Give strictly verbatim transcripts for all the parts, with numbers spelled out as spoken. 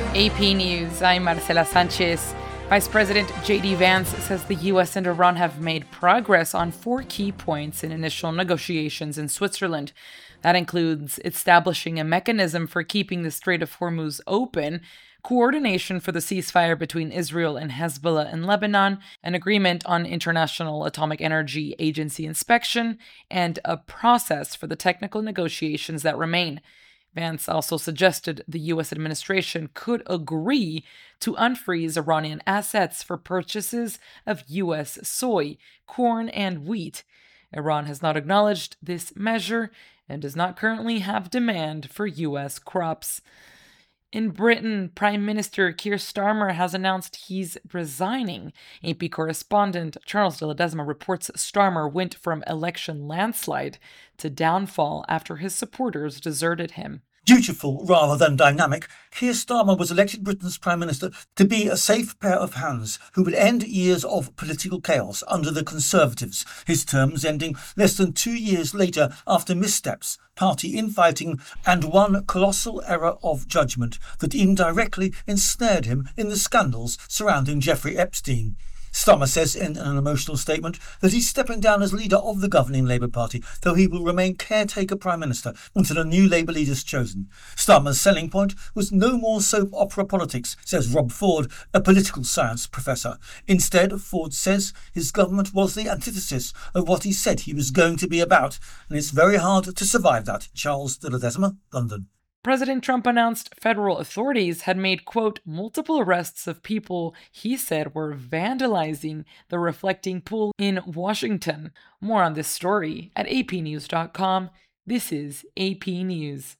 A P News, I'm Marcela Sanchez. Vice President J D Vance says the U S and Iran have made progress on four key points in initial negotiations in Switzerland. That includes establishing a mechanism for keeping the Strait of Hormuz open, coordination for the ceasefire between Israel and Hezbollah in Lebanon, an agreement on International Atomic Energy Agency inspection, and a process for the technical negotiations that remain. Vance also suggested the U S administration could agree to unfreeze Iranian assets for purchases of U S soy, corn, and wheat. Iran has not acknowledged this measure and does not currently have demand for U S crops. In Britain, Prime Minister Keir Starmer has announced he's resigning. A P correspondent Charles de Ledesma reports Starmer went from election landslide to downfall after his supporters deserted him. Dutiful rather than dynamic, Keir Starmer was elected Britain's Prime Minister to be a safe pair of hands who would end years of political chaos under the Conservatives, his terms ending less than two years later after missteps, party infighting, and one colossal error of judgment that indirectly ensnared him in the scandals surrounding Jeffrey Epstein. Starmer says in an emotional statement that he's stepping down as leader of the governing Labour Party, though he will remain caretaker Prime Minister until a new Labour leader is chosen. Starmer's selling point was no more soap opera politics, says Rob Ford, a political science professor. Instead, Ford says his government was the antithesis of what he said he was going to be about, and it's very hard to survive that. Charles de Ledesma, London. President Trump announced federal authorities had made, quote, multiple arrests of people he said were vandalizing the reflecting pool in Washington. More on this story at A P news dot com. This is A P News.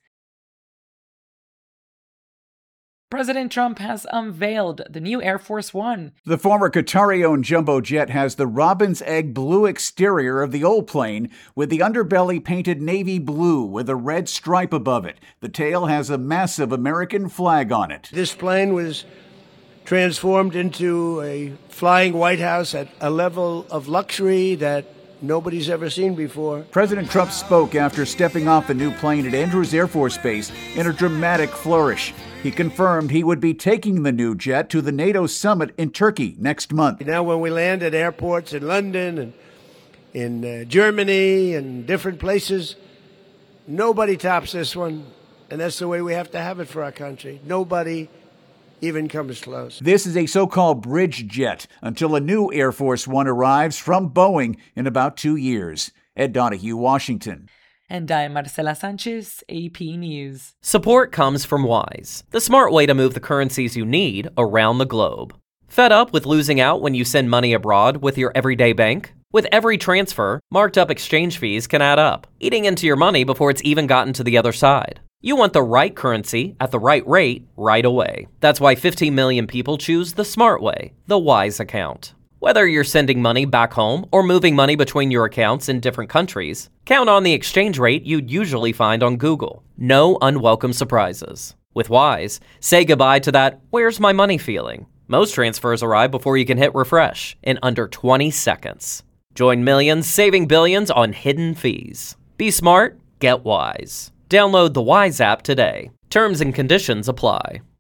President Trump has unveiled the new Air Force One. The former Qatari-owned jumbo jet has the robin's egg blue exterior of the old plane, with the underbelly painted navy blue with a red stripe above it. The tail has a massive American flag on it. This plane was transformed into a flying White House at a level of luxury that nobody's ever seen before. President Trump spoke after stepping off the new plane at Andrews Air Force Base in a dramatic flourish. He confirmed he would be taking the new jet to the NATO summit in Turkey next month. Now when we land at airports in London and in uh, Germany and different places, nobody tops this one. And that's the way we have to have it for our country. Nobody even comes close. This is a so-called bridge jet until a new Air Force One arrives from Boeing in about two years. Ed Donahue, Washington. And I'm Marcela Sanchez, A P News. Support comes from Wise, the smart way to move the currencies you need around the globe. Fed up with losing out when you send money abroad with your everyday bank? With every transfer, marked up exchange fees can add up, eating into your money before it's even gotten to the other side. You want the right currency at the right rate right away. That's why fifteen million people choose the smart way, the Wise account. Whether you're sending money back home or moving money between your accounts in different countries, count on the exchange rate you'd usually find on Google. No unwelcome surprises. With Wise, say goodbye to that "where's my money" feeling. Most transfers arrive before you can hit refresh in under twenty seconds. Join millions saving billions on hidden fees. Be smart, get Wise. Download the Wise app today. Terms and conditions apply.